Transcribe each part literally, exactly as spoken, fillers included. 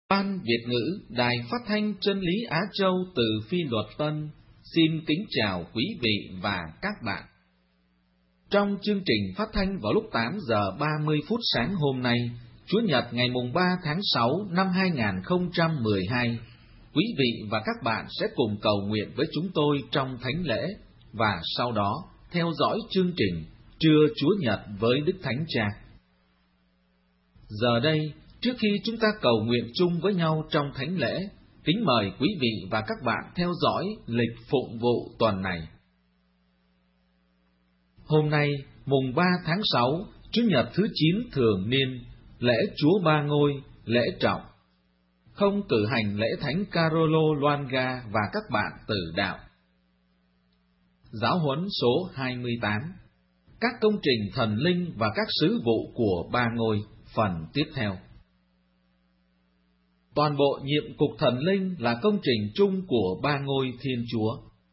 Ban Việt ngữ Đài Phát thanh Chân lý Á Châu từ Phi Luật Tân xin kính chào quý vị và các bạn. Trong chương trình phát thanh vào lúc tám giờ ba mươi phút sáng hôm nay, Chủ nhật ngày mùng ba tháng sáu năm hai nghìn không trăm mười hai, quý vị và các bạn sẽ cùng cầu nguyện với chúng tôi trong thánh lễ và sau đó theo dõi chương trình Trưa Chúa Nhật với Đức Thánh Cha. Giờ đây, trước khi chúng ta cầu nguyện chung với nhau trong thánh lễ, kính mời quý vị và các bạn theo dõi lịch phụng vụ tuần này. Hôm nay, mùng ba tháng sáu, Chủ nhật thứ chín thường niên, lễ Chúa Ba Ngôi, lễ trọng. Không cử hành lễ Thánh Carolo Loanga và các bạn tử đạo. Giáo huấn số hai mươi tám. Các công trình thần linh và các sứ vụ của Ba Ngôi, phần tiếp theo. Toàn bộ nhiệm cục thần linh là công trình chung của Ba Ngôi Thiên Chúa.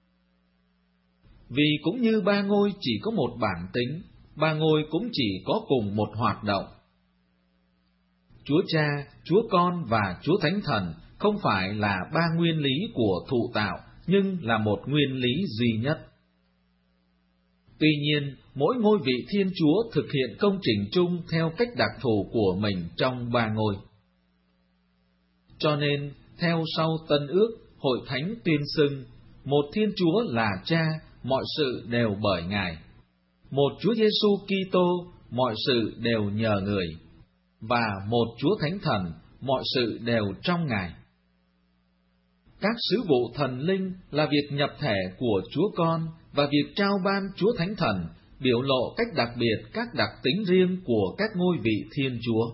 Vì cũng như Ba Ngôi chỉ có một bản tính, Ba Ngôi cũng chỉ có cùng một hoạt động. Chúa Cha, Chúa Con và Chúa Thánh Thần không phải là ba nguyên lý của thụ tạo, nhưng là một nguyên lý duy nhất. Tuy nhiên, mỗi ngôi vị Thiên Chúa thực hiện công trình chung theo cách đặc thù của mình trong Ba Ngôi. Cho nên, theo sau Tân Ước, Hội Thánh tuyên xưng, một Thiên Chúa là Cha, mọi sự đều bởi Ngài. Một Chúa Giêsu Kitô, mọi sự đều nhờ Người. Và một Chúa Thánh Thần, mọi sự đều trong Ngài. Các sứ vụ thần linh là việc nhập thể của Chúa Con, và việc trao ban Chúa Thánh Thần biểu lộ cách đặc biệt các đặc tính riêng của các ngôi vị Thiên Chúa.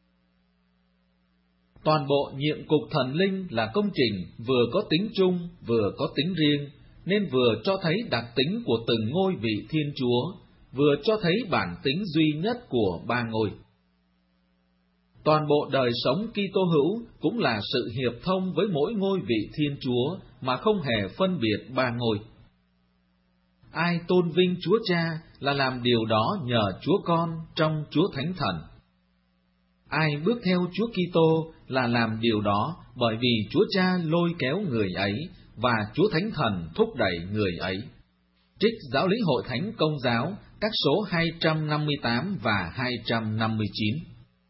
Toàn bộ nhiệm cục thần linh là công trình vừa có tính chung, vừa có tính riêng, nên vừa cho thấy đặc tính của từng ngôi vị Thiên Chúa, vừa cho thấy bản tính duy nhất của Ba Ngôi. Toàn bộ đời sống Kitô hữu cũng là sự hiệp thông với mỗi ngôi vị Thiên Chúa mà không hề phân biệt Ba Ngôi. Ai tôn vinh Chúa Cha là làm điều đó nhờ Chúa Con trong Chúa Thánh Thần. Ai bước theo Chúa Kitô là làm điều đó bởi vì Chúa Cha lôi kéo người ấy và Chúa Thánh Thần thúc đẩy người ấy. Trích Giáo lý Hội Thánh Công giáo, các số hai trăm năm mươi tám và hai trăm năm mươi chín.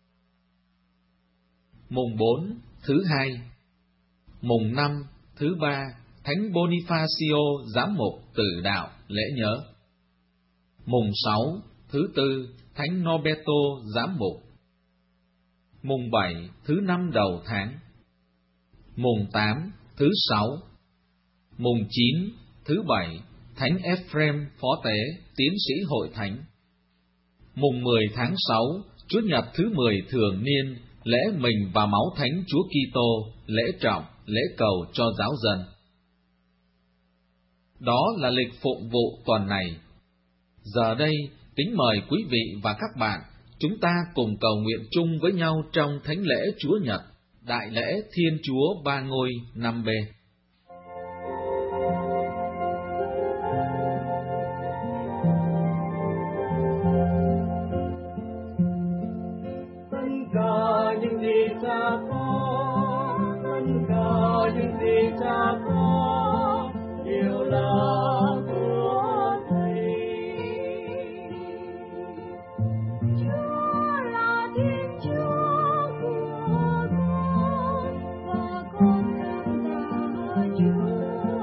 Mùng bốn, thứ hai. Mùng năm, thứ ba, Thánh Bonifacio giám mục tử đạo lễ nhớ. Mùng sáu, thứ tư, Thánh Norberto giám mục. Mùng bảy, thứ năm đầu tháng. Mùng tám, thứ sáu. Mùng chín, thứ bảy, Thánh Ephrem phó tế, tiến sĩ hội thánh. Mùng mười tháng sáu, Chủ nhật thứ mười thường niên, lễ mình và máu Thánh Chúa Kitô, lễ trọng, lễ cầu cho giáo dân. Đó là lịch phụng vụ tuần này. Giờ đây, kính mời quý vị và các bạn, chúng ta cùng cầu nguyện chung với nhau trong thánh lễ Chúa Nhật, Đại lễ Thiên Chúa Ba Ngôi năm B. Tất cả những gì Cha có, tất cả những gì Cha có, đều là của Thầy. Chúa là Thiên Chúa của con, và con cảm tạ Chúa.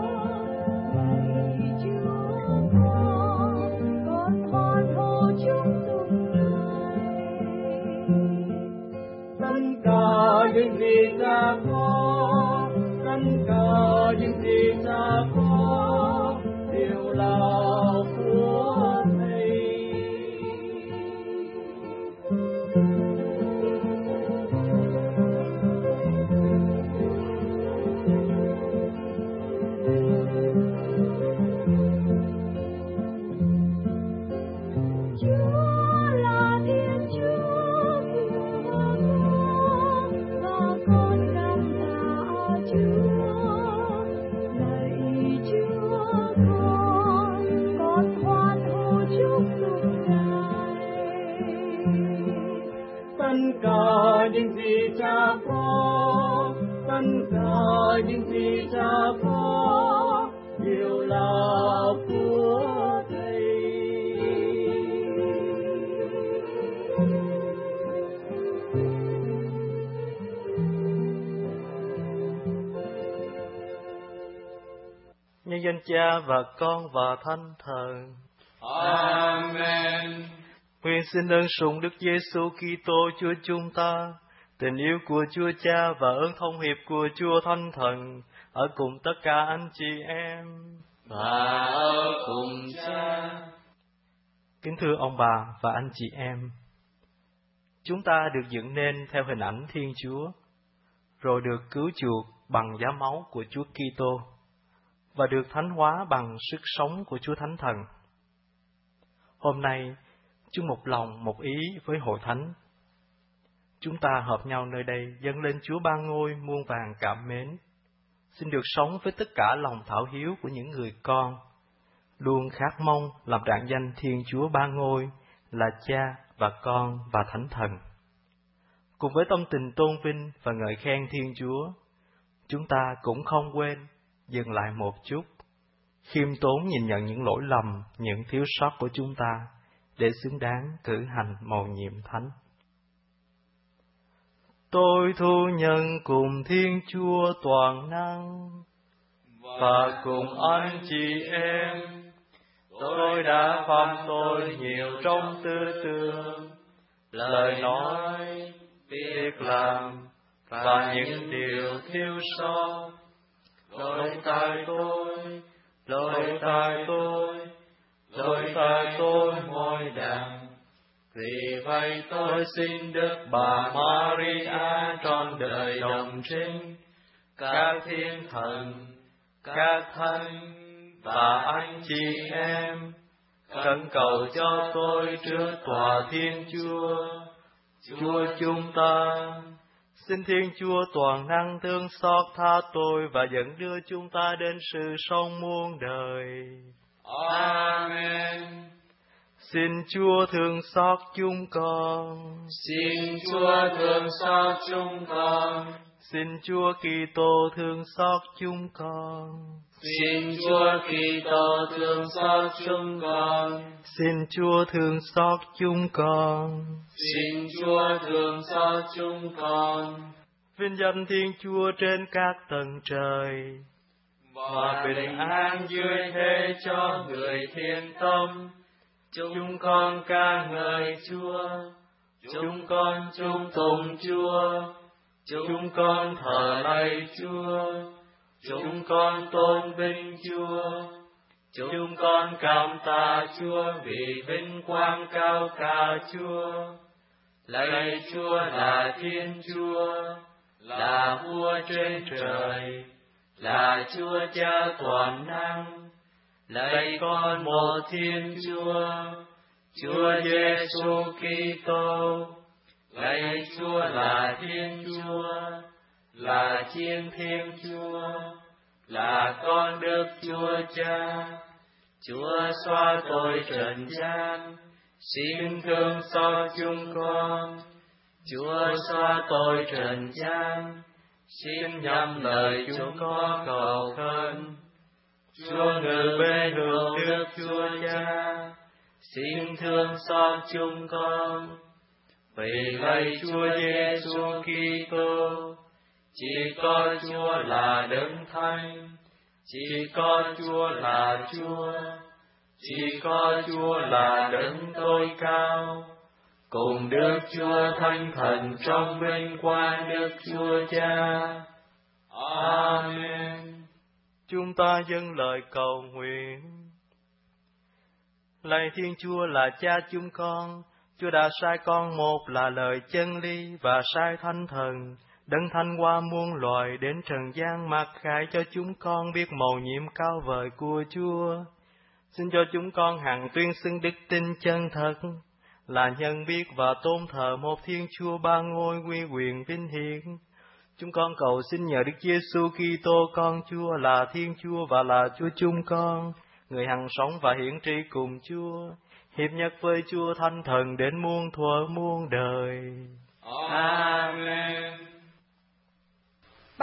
Lạy Chúa con, con hoan hô chúc tụng Ngài. Tất cả những gì Cha có, tất cả những gì Cha có, đều là của Thầy. Chúa là Thiên Chúa của con, và con cảm tạ Chúa. Lạy tất cả những gì Cha có đều là của Thầy. Nhân danh Cha và Con và Thánh Thần. Amen. Nguyện xin ơn sủng Đức Giêsu Kitô Chúa chúng ta, tình yêu của Chúa Cha và ơn thông hiệp của Chúa Thánh Thần ở cùng tất cả anh chị em và ở cùng Cha. Kính thưa ông bà và anh chị em, chúng ta được dựng nên theo hình ảnh Thiên Chúa, rồi được cứu chuộc bằng giá máu của Chúa Kitô và được thánh hóa bằng sức sống của Chúa Thánh Thần. Hôm nay, chung một lòng một ý với hội thánh, chúng ta hợp nhau nơi đây dâng lên Chúa Ba Ngôi muôn vàn cảm mến, xin được sống với tất cả lòng thảo hiếu của những người con, luôn khát mong làm rạng danh Thiên Chúa Ba Ngôi là Cha và Con và Thánh Thần. Cùng với tâm tình tôn vinh và ngợi khen Thiên Chúa, chúng ta cũng không quên dừng lại một chút, khiêm tốn nhìn nhận những lỗi lầm, những thiếu sót của chúng ta, để xứng đáng cử hành mầu nhiệm thánh. Tôi thu nhận cùng Thiên Chúa toàn năng và cùng anh chị em, tôi đã phạm tội nhiều trong tư tưởng, lời nói, việc làm và những điều thiếu sót. Lỗi tại tôi, lỗi tại tôi, lỗi tại tôi mỗi đàng. Vì vậy tôi xin Đức Bà Maria trọn đời đồng trinh, các thiên thần, các thánh và anh chị em, khẩn cầu cho tôi trước tòa Thiên Chúa, Chúa chúng ta. Xin Thiên Chúa toàn năng thương xót tha tôi và dẫn đưa chúng ta đến sự sống muôn đời. Amen. Xin Chúa thương xót chúng con. Xin Chúa thương xót chúng con. Xin Chúa Kitô thương xót chúng con. Xin Chúa Kitô thương xót chúng con. Xin Chúa thương xót chúng con. Xin Chúa thương xót chúng con. Vinh danh Thiên Chúa trên các tầng trời, và bình an dưới thế cho người thiên tâm. Chúng con ca ngợi Chúa, chúng con trung tùng Chúa, chúng con thờ lạy Chúa, chúng con tôn vinh Chúa, chúng con cảm tạ Chúa vì vinh quang cao cả Chúa. Lạy Chúa là Thiên Chúa, là Vua trên trời, là Chúa Cha toàn năng. Lạy con một Thiên Chúa, Chúa Giêsu Kitô. Lạy Chúa là Thiên Chúa, là Chiên Thiên Chúa, là con Đức Chúa Cha. Chúa xóa tội trần gian, xin thương xót chúng con. Chúa xóa tội trần gian, xin nhắm lời chúng con cầu khẩn. Chúa ngự bên hữu Đức Chúa Cha, xin thương xót chúng con. Vì lạy Chúa Giêsu Kitô, chỉ có Chúa là Đấng Thánh, chỉ có Chúa là Chúa, chỉ có Chúa là Đấng tối cao, cùng Đức Chúa Thánh Thần trong vinh quang Đức Chúa Cha. Amen. Chúng ta dâng lời cầu nguyện. Lạy Thiên Chúa là Cha chúng con, Chúa đã sai con một là lời chân lý và sai Thánh Thần, Đấng thanh qua muôn loài đến trần gian mặc khải cho chúng con biết mầu nhiệm cao vời của Chúa. Xin cho chúng con hằng tuyên xưng đức tin chân thật, là nhân biết và tôn thờ một Thiên Chúa Ba Ngôi uy quyền vinh hiển. Chúng con cầu xin nhờ Đức Giêsu Kitô con Chúa là Thiên Chúa và là Chúa chúng con, người hằng sống và hiển trị cùng Chúa, hiệp nhất với Chúa Thánh Thần đến muôn thuở muôn đời. Amen.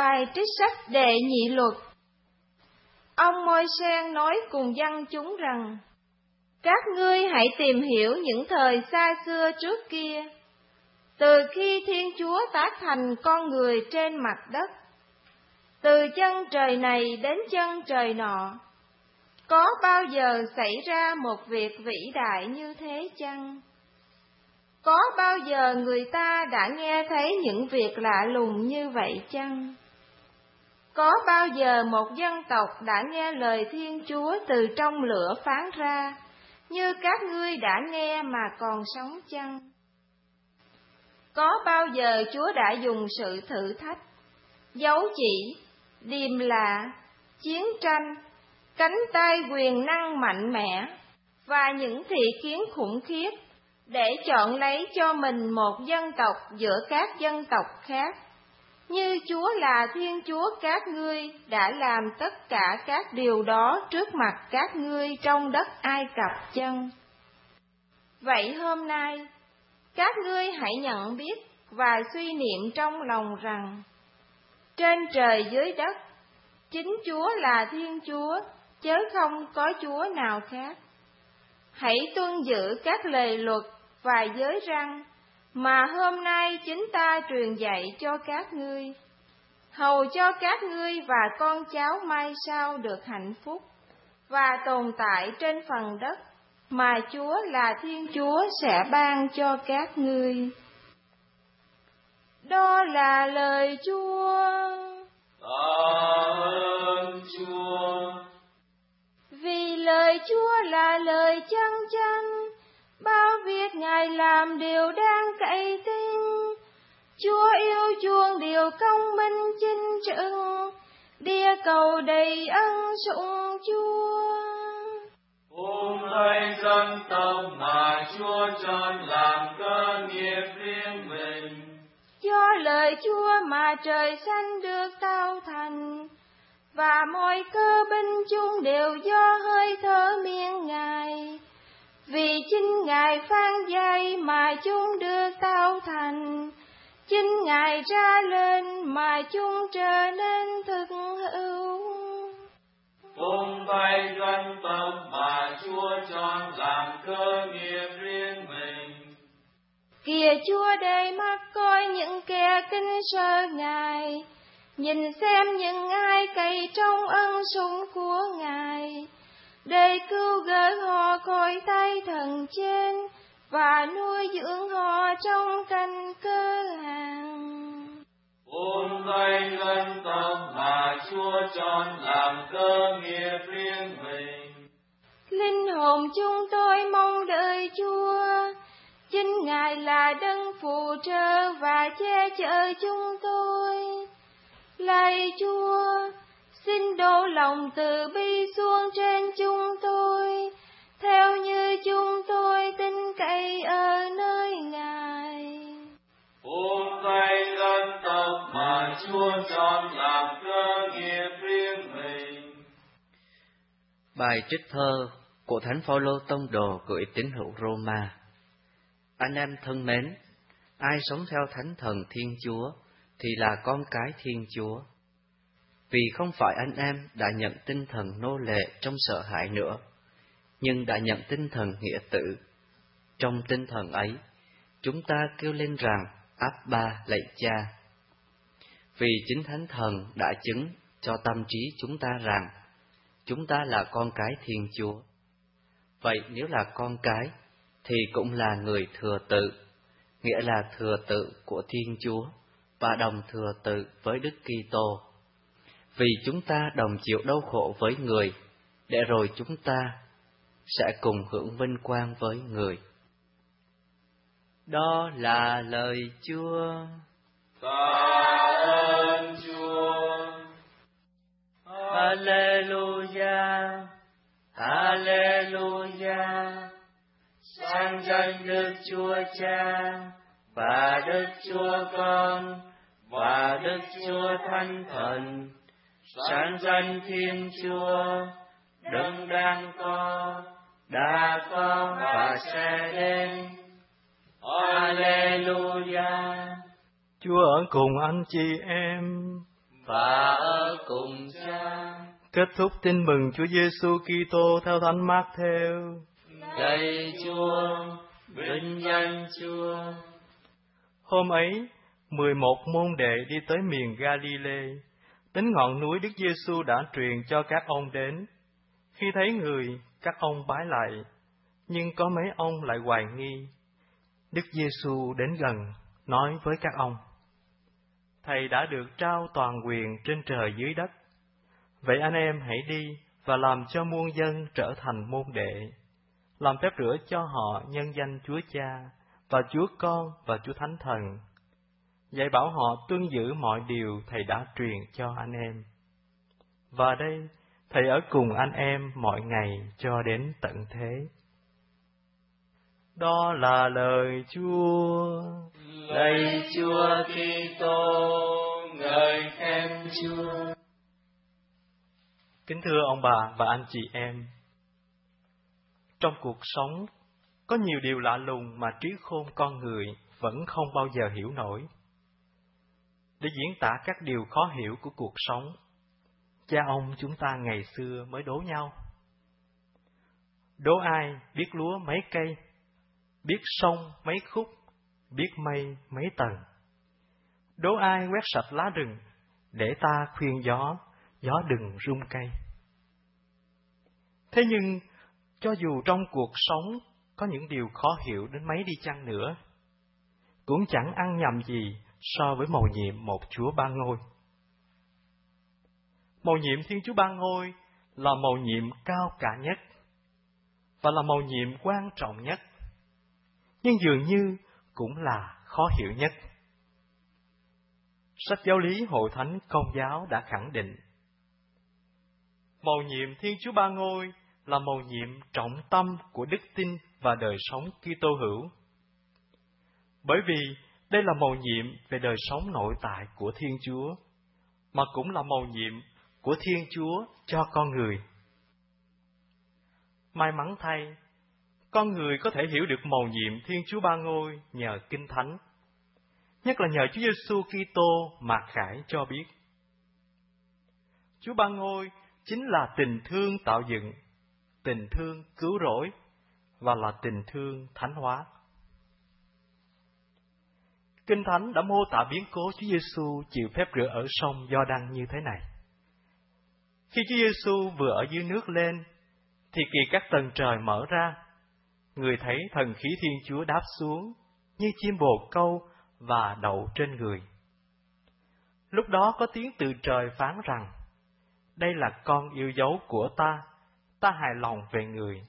Bài trích sách Đệ Nhị Luật. Ông Môi-se nói cùng dân chúng rằng: Các ngươi hãy tìm hiểu những thời xa xưa trước kia, từ khi Thiên Chúa tác thành con người trên mặt đất, từ chân trời này đến chân trời nọ, có bao giờ xảy ra một việc vĩ đại như thế chăng? Có bao giờ người ta đã nghe thấy những việc lạ lùng như vậy chăng? Có bao giờ một dân tộc đã nghe lời Thiên Chúa từ trong lửa phán ra, như các ngươi đã nghe mà còn sống chăng? Có bao giờ Chúa đã dùng sự thử thách, dấu chỉ, điềm lạ, chiến tranh, cánh tay quyền năng mạnh mẽ và những thị kiến khủng khiếp để chọn lấy cho mình một dân tộc giữa các dân tộc khác, như Chúa là Thiên Chúa các ngươi đã làm tất cả các điều đó trước mặt các ngươi trong đất Ai Cập chăng? Vậy hôm nay, các ngươi hãy nhận biết và suy niệm trong lòng rằng, trên trời dưới đất, chính Chúa là Thiên Chúa, chớ không có Chúa nào khác. Hãy tuân giữ các lề luật và giới răn mà hôm nay chính ta truyền dạy cho các ngươi, hầu cho các ngươi và con cháu mai sau được hạnh phúc và tồn tại trên phần đất mà Chúa là Thiên Chúa sẽ ban cho các ngươi. Đó là lời Chúa. Tạ ơn Chúa. Vì lời Chúa là lời chân chánh, bao việc Ngài làm đều đang cậy tin. Chúa yêu chuộng điều công minh chính trực, địa cầu đầy ân sủng Chúa. Hôm nay dân tộc mà Chúa chọn làm cơ nghiệp riêng mình, Do lời Chúa mà trời xanh được tạo thành, và mọi cơ binh chung đều do hơi thở miệng Ngài. Vì chính Ngài phán dạy mà chúng được tạo thành, chính Ngài ra lên mà chúng trở nên thực hữu. Cùng vay dân tộc mà Chúa chọn làm cơ nghiệp riêng mình. Kìa Chúa đầy mắt coi những kẻ kính sợ Ngài, nhìn xem những ai cậy trong ân sủng của Ngài, để cứu gỡ họ khỏi tay thần trên và nuôi dưỡng họ trong canh cơ hàng. Ôm vay dân tộc mà Chúa chọn làm cơ nghiệp riêng mình. Linh hồn chúng tôi mong đợi Chúa, chính Ngài là đấng phù trợ và che chở chúng tôi. Lạy Chúa, xin đổ lòng từ bi xuống trên chúng tôi, theo như chúng tôi tin cậy ở nơi Ngài. Ôm vay dân tộc mà Chúa chọn làm cơ nghiệp riêng mình. Bài trích thơ của Thánh Phaolô tông đồ gửi tín hữu Roma. Anh em thân mến, ai sống theo Thánh Thần Thiên Chúa thì là con cái Thiên Chúa. Vì không phải anh em đã nhận tinh thần nô lệ trong sợ hãi nữa, nhưng đã nhận tinh thần nghĩa tử. Trong tinh thần ấy, chúng ta kêu lên rằng Abba lạy Cha. Vì chính Thánh Thần đã chứng cho tâm trí chúng ta rằng chúng ta là con cái Thiên Chúa. Vậy nếu là con cái, thì cũng là người thừa tự, nghĩa là thừa tự của Thiên Chúa và đồng thừa tự với Đức Kitô. Vì chúng ta đồng chịu đau khổ với người, để rồi chúng ta sẽ cùng hưởng vinh quang với người. Đó là lời Chúa. Tạ ơn Chúa. Hallelujah, Hallelujah. Sang danh Đức Chúa Cha và Đức Chúa Con và Đức Chúa Thánh Thần. Sang danh Thiên Chúa, đấng đang có, đã có và sẽ đến. Alleluia. Chúa ở cùng anh chị em. và ở cùng Cha. Kết thúc tin mừng Chúa Giêsu Kitô theo Thánh Mác-thêu. Lạy Chúa, vinh danh Chúa. Hôm ấy, mười một môn đệ đi tới miền Ga-li-lê. Đến ngọn núi Đức Giêsu đã truyền cho các ông đến. Khi thấy người, các ông bái lạy, nhưng có mấy ông lại hoài nghi. Đức Giêsu đến gần, nói với các ông: Thầy đã được trao toàn quyền trên trời dưới đất. Vậy anh em hãy đi và làm cho muôn dân trở thành môn đệ, làm phép rửa cho họ nhân danh Chúa Cha và Chúa Con và Chúa Thánh Thần, dạy bảo họ tuân giữ mọi điều Thầy đã truyền cho anh em. Và đây, Thầy ở cùng anh em mọi ngày cho đến tận thế. Đó là lời Chúa. Lạy Chúa Kitô, ngợi khen Chúa. Kính thưa ông bà và anh chị em, trong cuộc sống có nhiều điều lạ lùng mà trí khôn con người vẫn không bao giờ hiểu nổi. Để diễn tả các điều khó hiểu của cuộc sống, cha ông chúng ta ngày xưa mới đố nhau. Đố ai biết lúa mấy cây, biết sông mấy khúc, biết mây mấy tầng. Đố ai quét sạch lá rừng, để ta khuyên gió, gió đừng rung cây. Thế nhưng, cho dù trong cuộc sống có những điều khó hiểu đến mấy đi chăng nữa, cũng chẳng ăn nhầm gì so với mầu nhiệm một Chúa Ba Ngôi. Mầu nhiệm Thiên Chúa Ba Ngôi là mầu nhiệm cao cả nhất và là mầu nhiệm quan trọng nhất, nhưng dường như cũng là khó hiểu nhất. Sách Giáo lý Hội Thánh Công giáo đã khẳng định, mầu nhiệm Thiên Chúa Ba Ngôi là mầu nhiệm trọng tâm của đức tin và đời sống Kitô hữu. Bởi vì đây là mầu nhiệm về đời sống nội tại của Thiên Chúa, mà cũng là mầu nhiệm của Thiên Chúa cho con người. May mắn thay, con người có thể hiểu được mầu nhiệm Thiên Chúa Ba Ngôi nhờ Kinh Thánh, nhất là nhờ Chúa Giêsu Kitô mạt khải cho biết. Chúa Ba Ngôi chính là tình thương tạo dựng, tình thương cứu rỗi và là tình thương thánh hóa. Kinh Thánh đã mô tả biến cố Chúa Giêsu chịu phép rửa ở sông Giođan như thế này. Khi Chúa Giêsu vừa ở dưới nước lên, thì kỳ các tầng trời mở ra, người thấy thần khí Thiên Chúa đáp xuống như chim bồ câu và đậu trên người. Lúc đó có tiếng từ trời phán rằng: Đây là con yêu dấu của ta, ta hài lòng về người.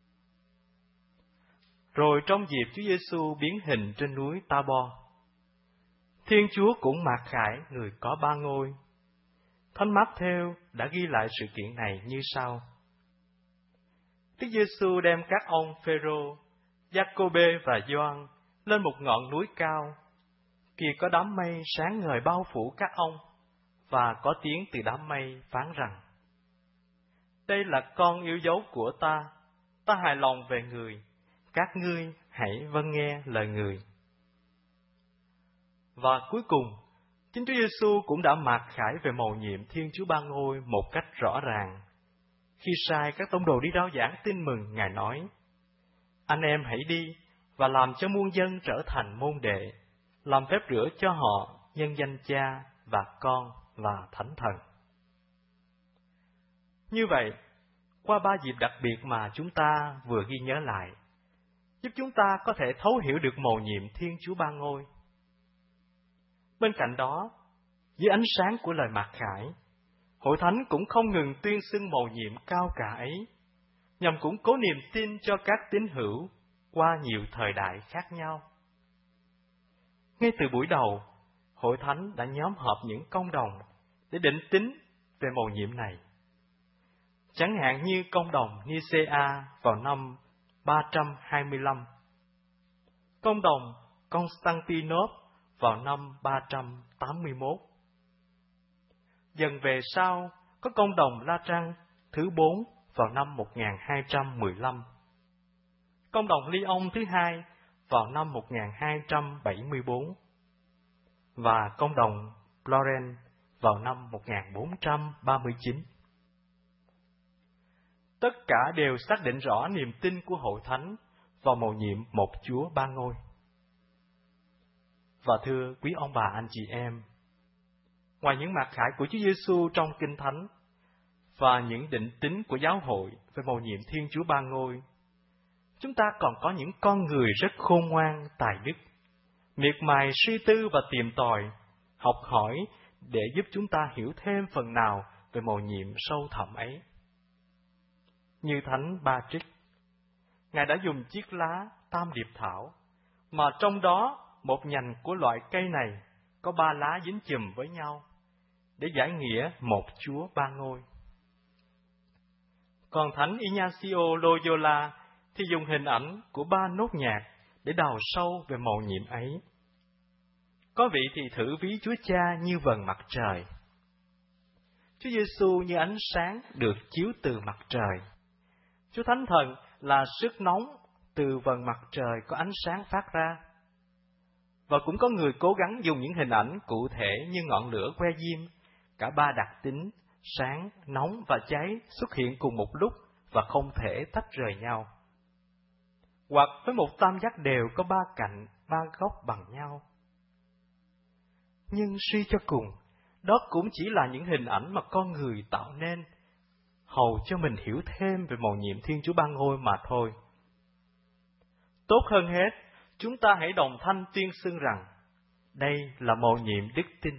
Rồi trong dịp Chúa Giêsu biến hình trên núi Ta-bo, Thiên Chúa cũng mạt khải người có ba ngôi. Thánh Mác-thêu đã ghi lại sự kiện này như sau: Đức Giêsu đem các ông Phêrô, Giacôbê và Gioan lên một ngọn núi cao. Kìa có đám mây sáng ngời bao phủ các ông, và có tiếng từ đám mây phán rằng: Đây là con yêu dấu của ta, ta hài lòng về người, các ngươi hãy vâng nghe lời người. Và cuối cùng, chính Chúa Giêsu cũng đã mạt khải về mầu nhiệm Thiên Chúa Ba Ngôi một cách rõ ràng. Khi sai các tông đồ đi rao giảng tin mừng, Ngài nói: Anh em hãy đi và làm cho muôn dân trở thành môn đệ, làm phép rửa cho họ nhân danh Cha và Con và Thánh Thần. Như vậy, qua ba dịp đặc biệt mà chúng ta vừa ghi nhớ lại, giúp chúng ta có thể thấu hiểu được mầu nhiệm Thiên Chúa Ba Ngôi. Bên cạnh đó, dưới ánh sáng của lời mạt khải, Hội Thánh cũng không ngừng tuyên xưng mầu nhiệm cao cả ấy, nhằm củng cố niềm tin cho các tín hữu qua nhiều thời đại khác nhau. Ngay từ buổi đầu, Hội Thánh đã nhóm họp những công đồng để định tính về mầu nhiệm này. Chẳng hạn như công đồng Nicaea vào năm ba trăm hai mươi lăm, công đồng Constantinople vào năm ba trăm tám mươi mốt. Dần về sau, có công đồng La Trăng thứ bốn vào năm một nghìn hai trăm mười lăm, công đồng Lyon thứ hai vào năm một nghìn hai trăm bảy mươi bốn, và công đồng Florence vào năm một nghìn bốn trăm ba mươi chín. Tất cả đều xác định rõ niềm tin của hội thánh vào mầu nhiệm một Chúa ba ngôi. Và thưa quý ông bà anh chị em, ngoài những mặc khải của Chúa Giêsu trong Kinh Thánh và những định tính của giáo hội về mầu nhiệm Thiên Chúa ba ngôi, chúng ta còn có những con người rất khôn ngoan, tài đức, miệt mài suy tư và tìm tòi, học hỏi để giúp chúng ta hiểu thêm phần nào về mầu nhiệm sâu thẳm ấy. Như Thánh Ba Trích, Ngài đã dùng chiếc lá tam điệp thảo, mà trong đó một nhành của loại cây này có ba lá dính chùm với nhau, để giải nghĩa một Chúa ba ngôi. Còn Thánh Ignacio Loyola thì dùng hình ảnh của ba nốt nhạc để đào sâu về mầu nhiệm ấy. Có vị thì thử ví Chúa Cha như vầng mặt trời, Chúa Giêsu như ánh sáng được chiếu từ mặt trời, Chúa Thánh Thần là sức nóng từ vầng mặt trời có ánh sáng phát ra. Và cũng có người cố gắng dùng những hình ảnh cụ thể như ngọn lửa que diêm, cả ba đặc tính sáng, nóng và cháy xuất hiện cùng một lúc và không thể tách rời nhau. Hoặc với một tam giác đều có ba cạnh, ba góc bằng nhau. Nhưng suy cho cùng, đó cũng chỉ là những hình ảnh mà con người tạo nên, hầu cho mình hiểu thêm về mầu nhiệm Thiên Chúa ba ngôi mà thôi. Tốt hơn hết, chúng ta hãy đồng thanh tuyên xưng rằng đây là mầu nhiệm đức tin.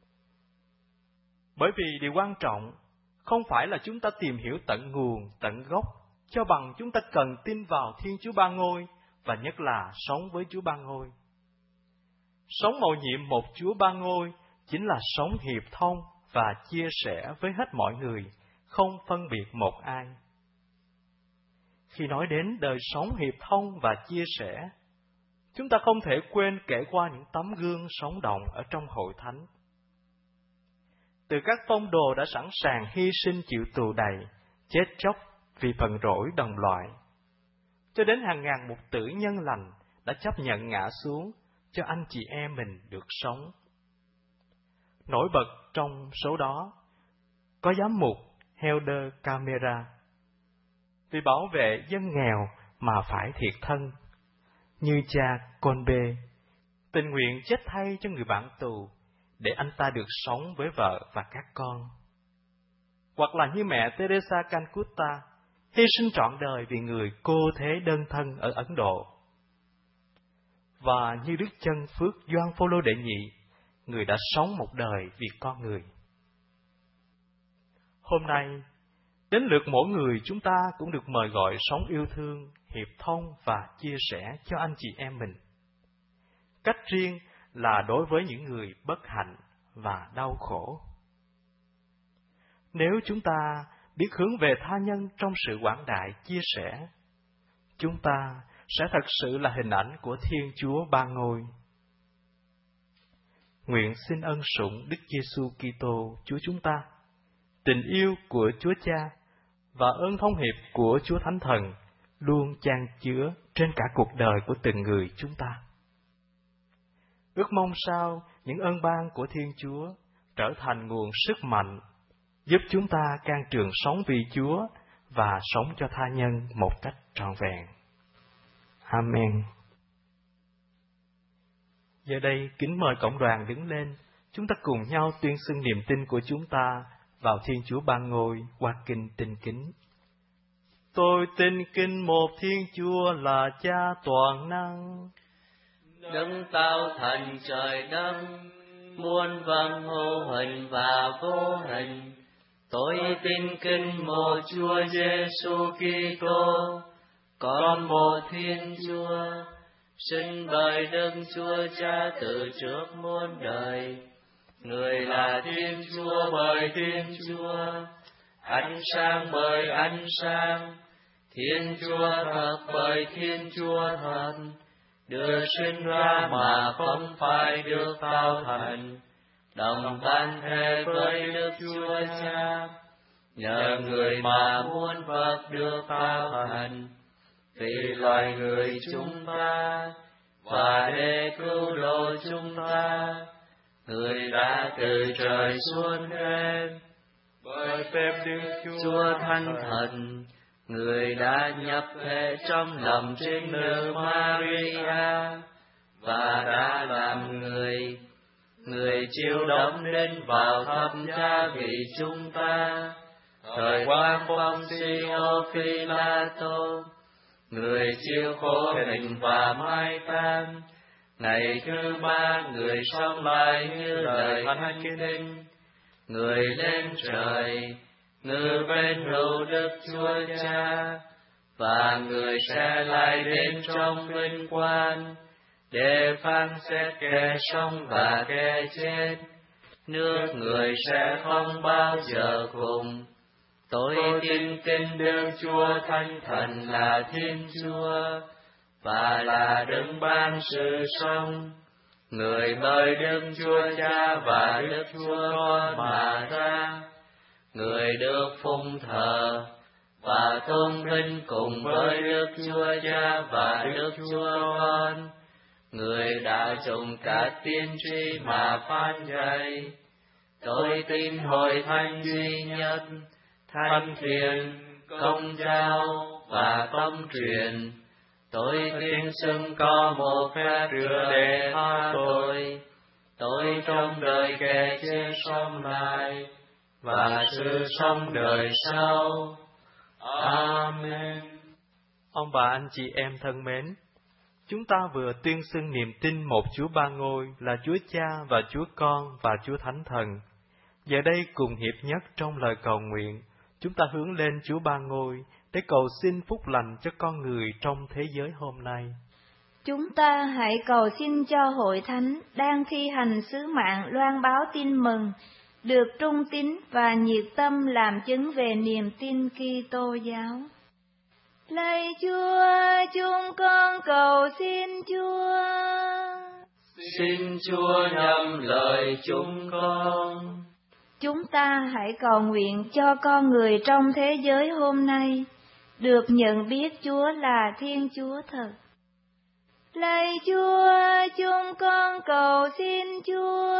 Bởi vì điều quan trọng không phải là chúng ta tìm hiểu tận nguồn, tận gốc, cho bằng chúng ta cần tin vào Thiên Chúa ba ngôi và nhất là sống với Chúa ba ngôi. Sống mầu nhiệm một Chúa ba ngôi chính là sống hiệp thông và chia sẻ với hết mọi người, không phân biệt một ai. Khi nói đến đời sống hiệp thông và chia sẻ, chúng ta không thể quên kể qua những tấm gương sống động ở trong hội thánh. Từ các tông đồ đã sẵn sàng hy sinh chịu tù đầy, chết chóc vì phần rỗi đồng loại, cho đến hàng ngàn mục tử nhân lành đã chấp nhận ngã xuống cho anh chị em mình được sống. Nổi bật trong số đó có giám mục Helder Camera, vì bảo vệ dân nghèo mà phải thiệt thân, như cha Conbe, tình nguyện chết thay cho người bạn tù để anh ta được sống với vợ và các con. Hoặc là như mẹ Teresa Calcutta, hy sinh trọn đời vì người cô thế đơn thân ở Ấn Độ. Và như Đức Chân Phước Gioan Phaolô đệ nhị, người đã sống một đời vì con người. Hôm nay, đến lượt mỗi người chúng ta cũng được mời gọi sống yêu thương, hiệp thông và chia sẻ cho anh chị em mình. Cách riêng là đối với những người bất hạnh và đau khổ. Nếu chúng ta biết hướng về tha nhân trong sự quảng đại chia sẻ, chúng ta sẽ thật sự là hình ảnh của Thiên Chúa ba ngôi. Nguyện xin ân sủng Đức Giêsu Kitô Chúa chúng ta, tình yêu của Chúa Cha và ơn thông hiệp của Chúa Thánh Thần luôn chan chứa trên cả cuộc đời của từng người chúng ta. Ước mong sao những ơn ban của Thiên Chúa trở thành nguồn sức mạnh, giúp chúng ta can trường sống vì Chúa và sống cho tha nhân một cách trọn vẹn. Amen. Giờ đây, kính mời cộng đoàn đứng lên, chúng ta cùng nhau tuyên xưng niềm tin của chúng ta vào Thiên Chúa ba ngôi qua kinh Tin Kính. Tôi tin kính một Thiên Chúa là Cha toàn năng, đấng tạo thành trời đất, muôn vầng hữu hình và vô hình. Tôi tin kính một Chúa Giêsu Kitô, con một Thiên Chúa, sinh bởi Đức Chúa Cha từ trước muôn đời. Người là Thiên Chúa bởi Thiên Chúa, ánh sáng bởi ánh sáng, Thiên Chúa thật bởi Thiên Chúa thật, được sinh ra mà không phải được tạo thành, đồng ban thể với Đức Chúa Cha, nhờ người mà muôn vật được tạo thành, vì loài người chúng ta, và để cứu độ chúng ta, Người đã từ trời xuống đến, bởi phép Đức Chúa, Chúa Thánh Thần, Người đã nhập thể trong lòng trinh nữ Maria, và đã làm người, Người chịu đóng đến vào thập giá vì chúng ta. Thời quan Poncio Pilato, Người chịu khổ hình và mai táng. Ngày thứ ba, Người sống lại như lời Thánh Kinh. Người lên trời, ngự bên hữu Đức Chúa Cha, và Người sẽ lại đến trong vinh quang để phán xét kẻ sống và kẻ chết. Nước Người sẽ không bao giờ cùng. Tôi tin tin Đức Chúa Thánh Thần là Thiên Chúa, và là đấng ban sự sống. Người bởi Đức Chúa Cha và Đức Chúa Con mà ra. Người được phụng thờ và tôn vinh cùng với Đức Chúa Cha và Đức Chúa Con. Người đã dùng cả tiên tri mà phán dạy. Tôi tin Hội Thánh duy nhất, thánh thiện, công giáo và công truyền. Tôi tin xưng có một phép rửa để tha tội. Tôi trong đời kẻ chết sống lại, và sự sống đời sau. Amen. Ông bà anh chị em thân mến, chúng ta vừa tuyên xưng niềm tin một Chúa Ba Ngôi là Chúa Cha và Chúa Con và Chúa Thánh Thần. Giờ đây cùng hiệp nhất trong lời cầu nguyện, chúng ta hướng lên Chúa Ba Ngôi để cầu xin phúc lành cho con người trong thế giới hôm nay. Chúng ta hãy cầu xin cho Hội Thánh đang thi hành sứ mạng loan báo tin mừng, được trung tín và nhiệt tâm làm chứng về niềm tin Kitô giáo. Lạy Chúa, chúng con cầu xin Chúa. Xin Chúa nhắm lời chúng con. Chúng ta hãy cầu nguyện cho con người trong thế giới hôm nay được nhận biết Chúa là Thiên Chúa thật. Lạy Chúa, chúng con cầu xin Chúa.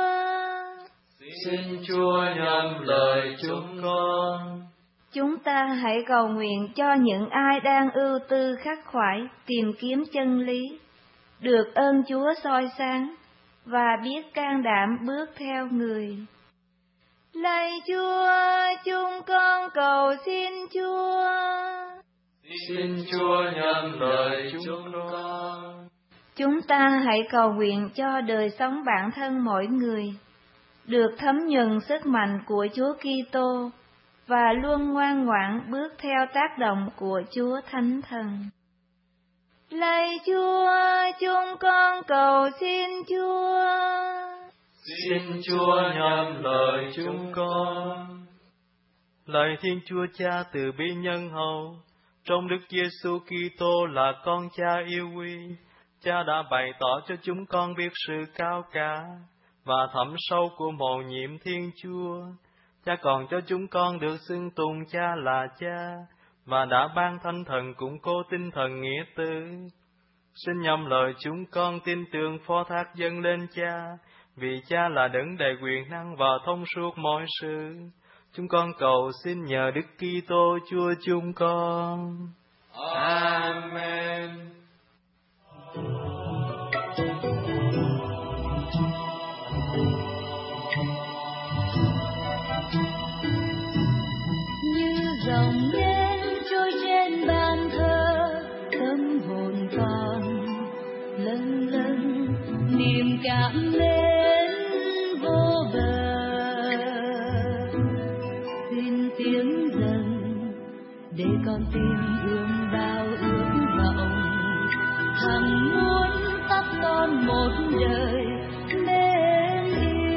Xin Chúa nhắm lời chúng con. Chúng ta hãy cầu nguyện cho những ai đang ưu tư khắc khoải tìm kiếm chân lý, được ơn Chúa soi sáng và biết can đảm bước theo Người. Lạy Chúa, chúng con cầu xin Chúa. Xin Chúa nhắm lời chúng con. Chúng ta hãy cầu nguyện cho đời sống bản thân mỗi người, được thấm nhuần sức mạnh của Chúa Kitô và luôn ngoan ngoãn bước theo tác động của Chúa Thánh Thần. Lạy Chúa, chúng con cầu xin Chúa. Xin Chúa nhắm lời chúng con. Lạy Thiên Chúa Cha từ bi nhân hậu, trong Đức Giêsu Kitô là con Cha yêu quý, Cha đã bày tỏ cho chúng con biết sự cao cả và thẳm sâu của mầu nhiệm Thiên Chúa. Cha còn cho chúng con được xưng tụng Cha là Cha, và đã ban Thánh Thần củng cố tinh thần nghĩa tử. Xin nhầm lời chúng con tin tưởng phó thác dâng lên Cha, vì Cha là đấng đầy quyền năng và thông suốt mọi sự. Chúng con cầu xin nhờ Đức Kitô Chúa chúng con. Amen. Như dòng lên trôi trên bàn thờ, tâm hồn con lâng lâng niềm cảm mến vô bờ. Xin tiếng dần để con tim ươm bao ước vọng, hằng muốn tắt con một đời mến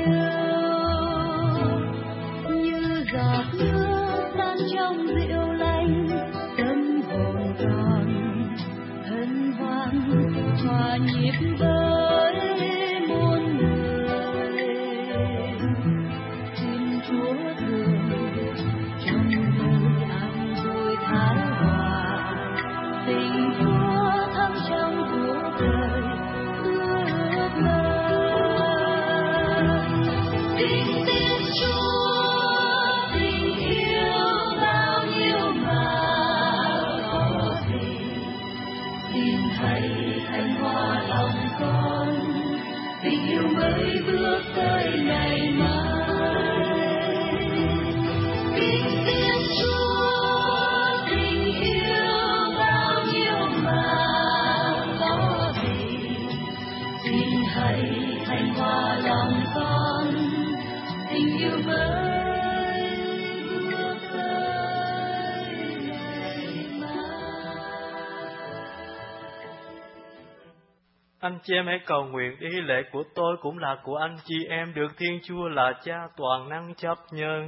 yêu. Như giọt nước tan trong rượu lành, tâm hồn con hân hoan hòa nhịp với muôn người. Xin Chúa thương trong đời an vui thái hòa, tình Chúa thắm trong cuộc đời ước mơ. Anh chị em hãy cầu nguyện, ý lễ của tôi cũng là của anh chị em, được Thiên Chúa là Cha toàn năng chấp nhận.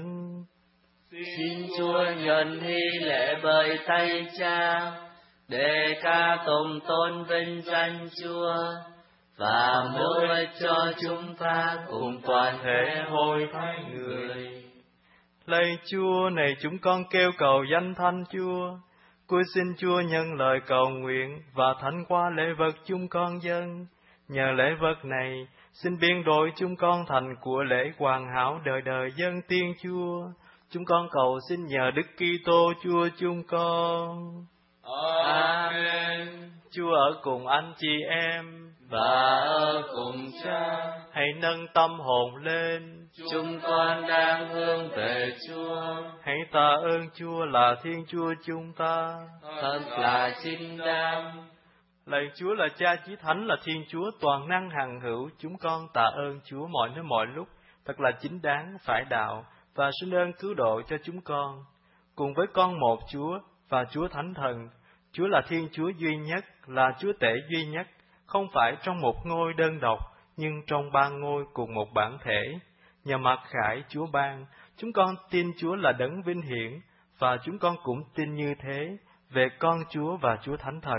Xin Chúa nhận hy lễ bởi tay Cha, để ca tụng tôn vinh danh Chúa, và mỗi cho chúng ta cùng toàn thể hội thánh người. Lạy Chúa, này chúng con kêu cầu danh thánh Chúa, cúi xin Chúa nhân lời cầu nguyện và thánh qua lễ vật chúng con dâng. Nhờ lễ vật này, xin biến đổi chúng con thành của lễ hoàn hảo đời đời dâng tiên Chúa. Chúng con cầu xin nhờ Đức Kitô Chúa chúng con. Amen. Chúa ở cùng anh chị em và ở cùng Cha. Hãy nâng tâm hồn lên. Chúng con đang hướng về Chúa. Hãy tạ ơn Chúa là Thiên Chúa chúng ta. Thật là chính đáng. Lạy Chúa là Cha Chí Thánh, là Thiên Chúa toàn năng hằng hữu. Chúng con tạ ơn Chúa mọi nơi mọi lúc, thật là chính đáng, phải đạo, và xin ơn cứu độ cho chúng con. Cùng với con một Chúa và Chúa Thánh Thần, Chúa là Thiên Chúa duy nhất, là Chúa Tể duy nhất, không phải trong một ngôi đơn độc, nhưng trong ba ngôi cùng một bản thể. Nhờ mặc khải Chúa ban, chúng con tin Chúa là Đấng vinh hiển, và chúng con cũng tin như thế về con Chúa và Chúa Thánh Thần.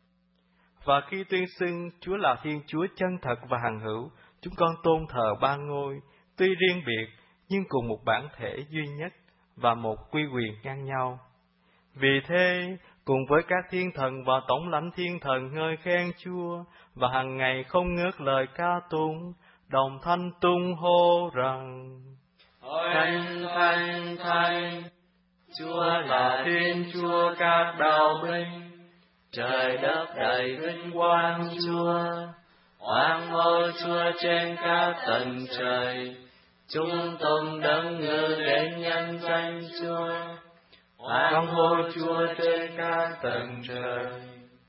Và khi tuyên xưng Chúa là Thiên Chúa chân thật và hằng hữu, chúng con tôn thờ ba ngôi, tuy riêng biệt, nhưng cùng một bản thể duy nhất và một quy quyền ngang nhau. Vì thế, cùng với các thiên thần và tổng lãnh thiên thần ngợi khen Chúa, và hàng ngày không ngớt lời ca tụng, đồng thanh tung hô rằng: Thánh, thánh, thánh, Chúa là Thiên Chúa các đạo binh, trời đất đầy vinh quang Chúa, oang hô Chúa trên các tầng trời, chúng tùng đấng ngự đến nhân danh Chúa, oang hô Chúa trên các tầng trời.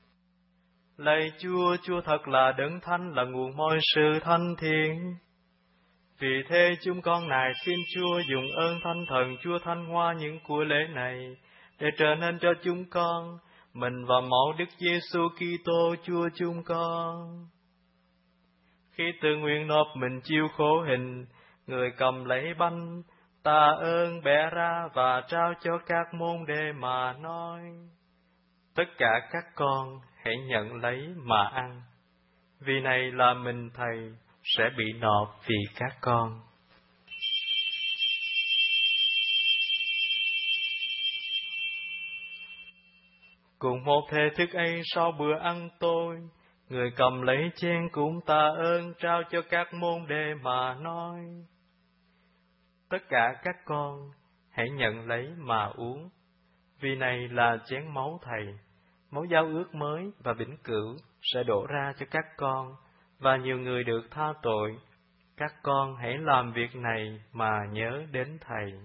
Lạy Chúa, Chúa thật là Đấng Thánh, là nguồn mọi sự thanh thiện. Vì thế chúng con nài xin Chúa dùng ơn Thánh Thần Chúa thanh hoa những của lễ này, để trở nên cho chúng con mình và mẫu Đức Giêsu Kitô Chúa chúng con. Khi tự nguyện nộp mình chịu khổ hình, người cầm lấy bánh, tạ ơn bẻ ra và trao cho các môn đệ mà nói: Tất cả các con hãy nhận lấy mà ăn, vì này là mình Thầy sẽ bị nộp vì các con. Cùng một thể thức ấy sau bữa ăn tôi, người cầm lấy chén cũng tạ ơn trao cho các môn đệ mà nói: Tất cả các con hãy nhận lấy mà uống, vì này là chén máu Thầy, máu giao ước mới và vĩnh cửu sẽ đổ ra cho các con, và nhiều người được tha tội. Các con hãy làm việc này mà nhớ đến Thầy.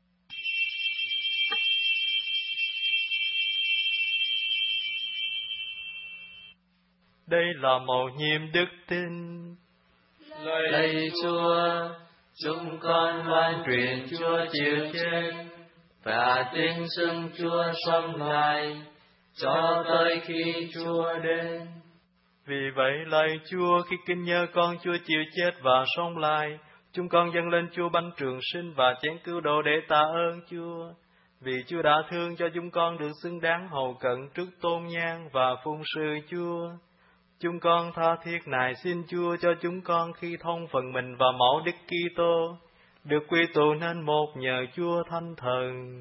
Đây là mầu nhiệm đức tin. Lạy Chúa, chúng con loan truyền Chúa chịu chết và tin xưng Chúa sống lại cho tới khi Chúa đến. Vì vậy, lạy Chúa, khi kinh nhớ con Chúa chịu chết và sống lại, chúng con dâng lên Chúa bánh trường sinh và chén cứu độ để tạ ơn Chúa. Vì Chúa đã thương cho chúng con được xứng đáng hầu cận trước tôn nhang và phụng sự Chúa. Chúng con tha thiết nài xin Chúa cho chúng con khi thông phần mình và mẫu Đức Kitô, được quy tụ nên một nhờ Chúa Thánh Thần.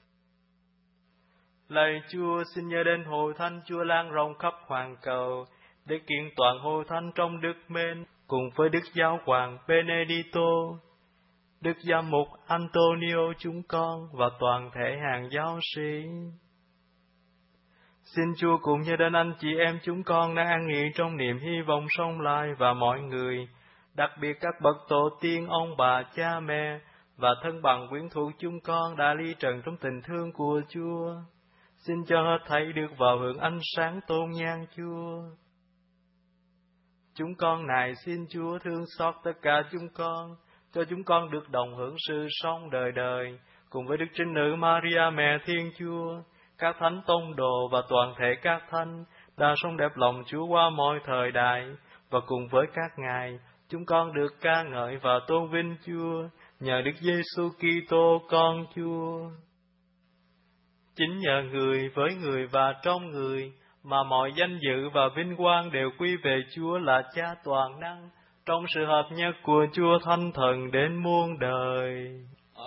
Lạy Chúa, xin nhớ đến hội thánh Chúa lan rộng khắp hoàn cầu, để kiện toàn hội thánh trong đức mến, cùng với Đức Giáo hoàng Benedicto, Đức Giám mục Antonio chúng con và toàn thể hàng giáo sĩ. Xin Chúa cũng nhớ đến anh chị em chúng con đang an nghỉ trong niềm hy vọng sống lại, và mọi người, đặc biệt các bậc tổ tiên, ông bà, cha mẹ và thân bằng quyến thuộc chúng con đã ly trần trong tình thương của Chúa. Xin cho hết thảy được vào hưởng ánh sáng tôn nhang Chúa. Chúng con nài xin Chúa thương xót tất cả chúng con, cho chúng con được đồng hưởng sự sống đời đời, cùng với Đức Trinh Nữ Maria Mẹ Thiên Chúa, các thánh tông đồ và toàn thể các thánh đã sống đẹp lòng Chúa qua mọi thời đại, và cùng với các ngài, chúng con được ca ngợi và tôn vinh Chúa, nhờ Đức Giêsu Kitô con Chúa. Chính nhờ người, với người và trong người, mà mọi danh dự và vinh quang đều quy về Chúa là Cha toàn năng, trong sự hợp nhất của Chúa Thánh Thần đến muôn đời.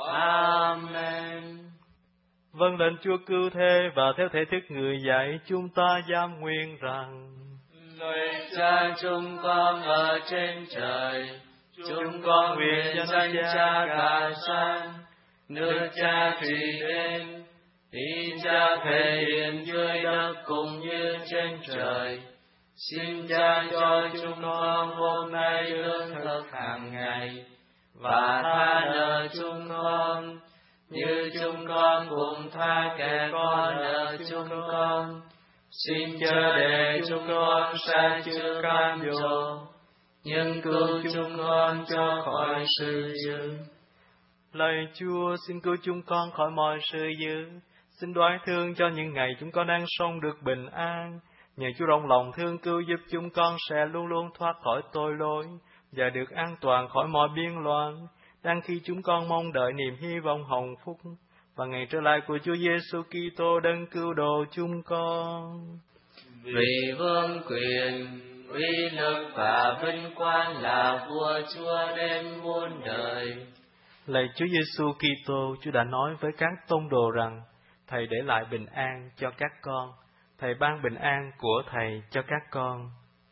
Amen. Vâng lệnh Chúa cứu thế và theo thể thức người dạy, chúng ta giam nguyện rằng: Lạy Cha chúng con ở trên trời, chúng con nguyện danh Cha cả sang, nước Cha thủy đến, ý Cha thể hiện dưới đất cũng như trên trời. Xin Cha cho chúng con hôm nay lương thực hàng ngày, và tha nợ chúng con, như chúng con cũng tha kẻ có nợ chúng con. Xin chớ để chúng con sa chứa cam dỗ, nhưng cứu chúng con cho khỏi sự dữ. Lạy Chúa, xin cứu chúng con khỏi mọi sự dữ. Xin đoái thương cho những ngày chúng con đang sống được bình an. Nhờ Chúa rộng lòng thương cứu giúp chúng con sẽ luôn luôn thoát khỏi tội lỗi và được an toàn khỏi mọi biên loạn, đang khi chúng con mong đợi niềm hy vọng hồng phúc và ngày trở lại của Chúa Giêsu Kitô đấng cứu độ chúng con. Vì vương quyền, uy lực và vinh quang là vua Chúa đến muôn đời. Lạy Chúa Giêsu Kitô, Chúa đã nói với các tông đồ rằng: Thầy để lại bình an cho các con, Thầy ban bình an của Thầy cho các con.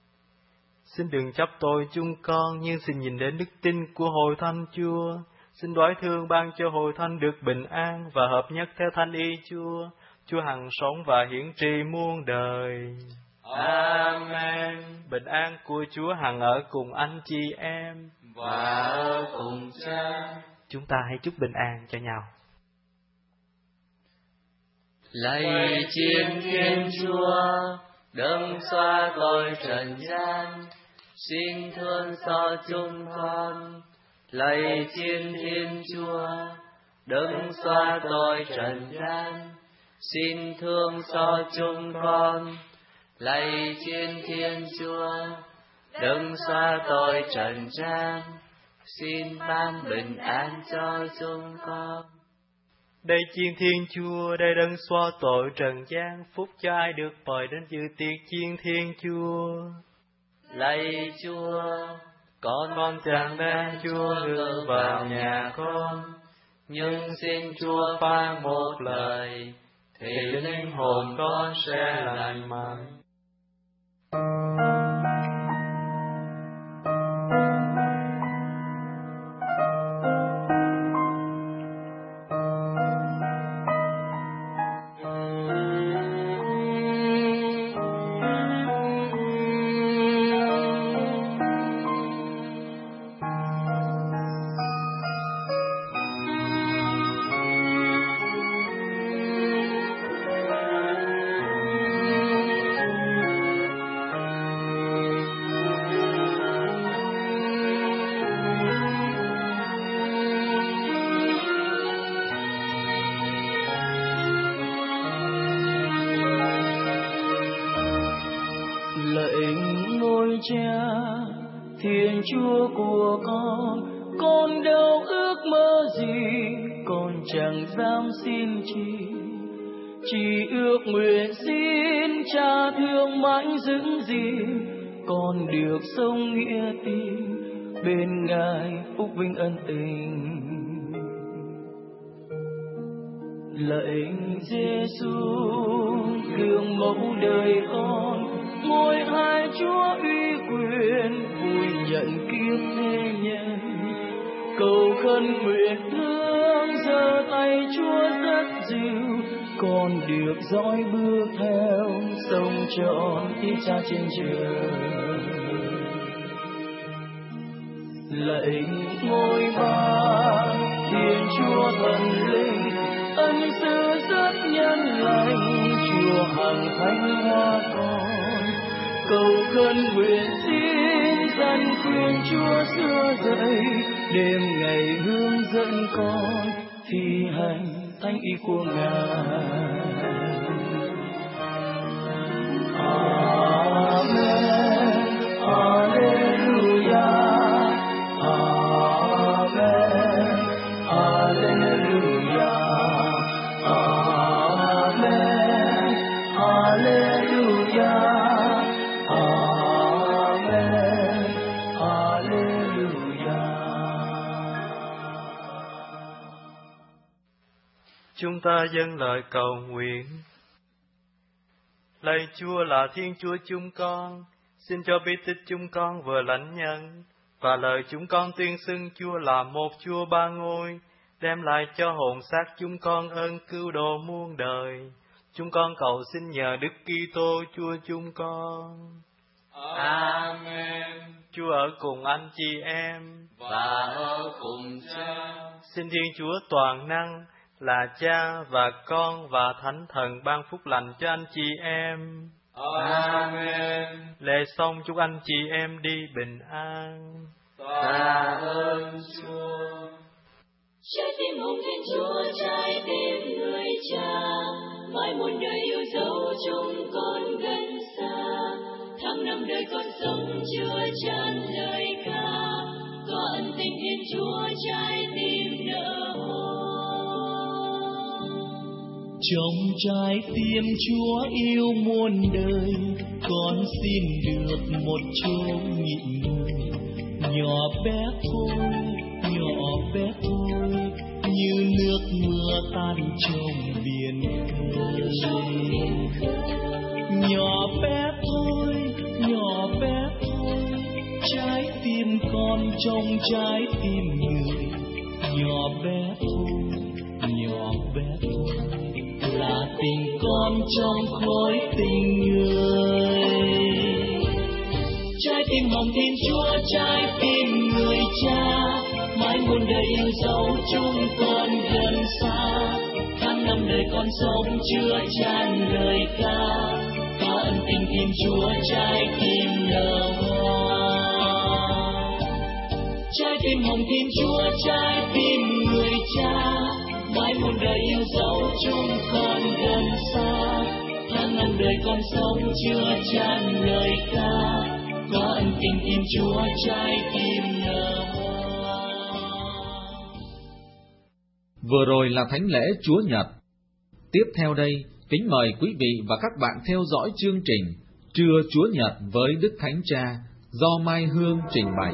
Xin đừng chấp tội chúng con, nhưng xin nhìn đến đức tin của hội thánh Chúa. Xin đoái thương ban cho hội thánh được bình an và hợp nhất theo thánh ý Chúa. Chúa hằng sống và hiển trị muôn đời. Amen. Bình an của Chúa hằng ở cùng anh chị em và ở cùng Cha. Chúng ta hãy chúc bình an cho nhau. Lạy Chiến Thiên Chúa, đấng xóa tội trần gian, xin thương xót chúng con. Lạy Chiến Thiên Chúa, đấng xóa tội trần gian, xin thương xót chúng con. Lạy Chiến Thiên Chúa, đấng xóa tội trần gian, xin ban bình an cho chúng con. Đây Chiên Thiên Chúa, đây đấng xóa tội trần gian, phúc cho ai được mời đến dự tiệc Chiên Thiên Chúa. Lạy Chúa, con con chẳng đem Chúa ngự vào nhà con, nhưng xin Chúa phán một lời, thì linh hồn con sẽ lành mạnh. Cha, Thiên Chúa của con, con đâu ước mơ gì, con chẳng dám xin chi, chỉ ước nguyện xin Cha thương mãi giữ gìn, con được sống nghĩa tình bên Ngài phúc vinh ân tình. Lạy Giêsu, gương mẫu đời con, ngôi hai Chúa uy quyền, vui nhận kiếp thế nhân. Cầu khẩn nguyện thương, giơ tay Chúa rất dịu, con được dõi bước theo, sống trọn ý Cha trên trời. Lạy ngôi Ba, Thiên Chúa thần linh, ân sư rất nhân lành, Chúa hằng thánh hóa con. Cầu khẩn nguyện xin dân khuyên Chúa xưa dậy, đêm ngày hướng dẫn con thi hành thánh ý của Ngài. Amen. Amen. Chúng ta dâng lời cầu nguyện. Lạy Chúa là Thiên Chúa chúng con, xin cho bí tích chúng con vừa lãnh nhận, và lời chúng con tuyên xưng Chúa là một Chúa ba ngôi, đem lại cho hồn xác chúng con ơn cứu độ muôn đời. Chúng con cầu xin nhờ Đức Kitô Chúa chúng con. Amen. Chúa ở cùng anh chị em, và ở cùng Cha. Xin Thiên Chúa toàn năng là Cha và Con và Thánh Thần ban phúc lành cho anh chị em. Amen. Lễ xong chúc anh chị em đi bình an. Tạ ơn Chúa. Trái tim hồng Thiên Chúa, trái tim người Cha, mãi muôn đời yêu dấu chúng con gần xa. Tháng năm đời con sống chưa chan lời ca, có ân tình Thiên Chúa trái tim nở hoa. Trong trái tim Chúa yêu muôn đời, con xin được một chỗ nghỉ ngơi. Nhỏ bé thôi, nhỏ bé thôi, như nước mưa tan trong biển khơi. Nhỏ bé thôi, nhỏ bé thôi, trái tim con trong trái tim người. Nhỏ bé thôi, nhỏ bé thôi, là tình con trong khối tình người. Trái tim hồng Thiên Chúa, trái tim người Cha, mãi muôn đời yêu dấu chúng con gần xa. Tháng năm đời con sống chưa chan lời ca, có ân tình Thiên Chúa trái tim nở hoa. Trái tim hồng Thiên Chúa, trái tim người Cha, mãi muôn đời yêu dấu chúng con gần xa. Tháng năm đời con sống chưa chan lời ca, có ân tình Thiên Chúa trái tim nở hoa. Vừa rồi là thánh lễ Chúa Nhật. Tiếp theo đây, kính mời quý vị và các bạn theo dõi chương trình Trưa Chúa Nhật với Đức Thánh Cha do Mai Hương trình bày.